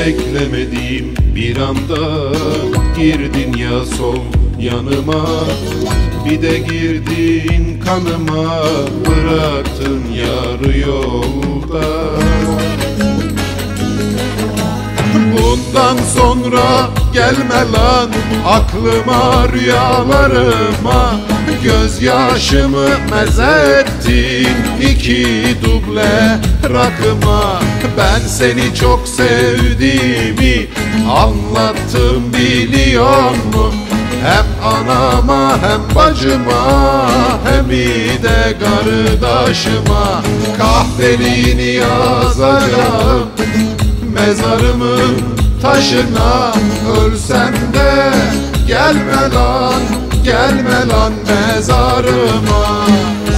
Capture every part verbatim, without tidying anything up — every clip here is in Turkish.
beklemediğim bir anda girdin ya sol yanıma, bir de girdin kanıma, bıraktın yarı yolda. Bundan sonra gelme lan aklıma, rüyalarıma, gözyaşımı mezettin iki duble rakıma. Ben seni çok sevdiğimi anlattım biliyor mu? Hem anama hem bacıma hem de kardeşime. Kahveliğini yazacağım mezarımın taşına, ölsem de gelme lan, gelme lan mezarıma.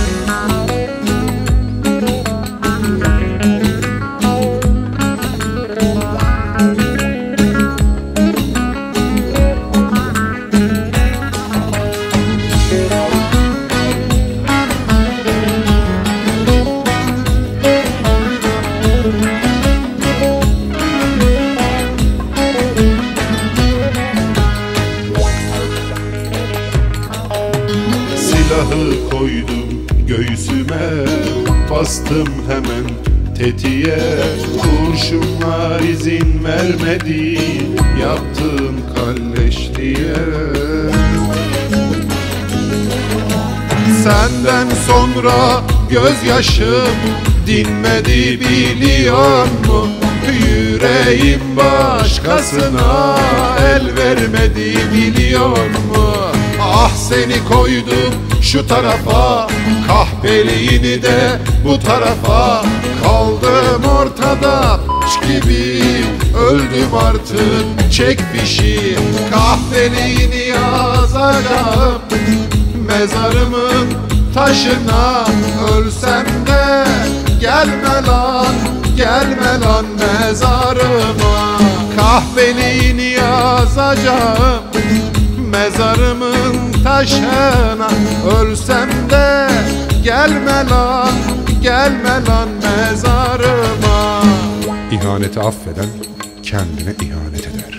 Silahı koydum göğsüme, bastım hemen tetiğe. Kurşunlar izin vermedi yaptığın kalleşliğe. Senden sonra gözyaşım dinmedi biliyor mu? Yüreğim başkasına el vermedi biliyor mu? Ah seni koydum şu tarafa, kahveliğini de bu tarafa. Kaldım ortada gibi, öldüm artık çek fişi. Kahveliğini yazacağım mezarımın taşına, ölsem de gelme lan, gelme lan mezarıma. Kahveliğini yazacağım mezarımın taşına, ölsem de gelme lan, gelme lan mezarıma. İhaneti affeden kendine ihanet eder.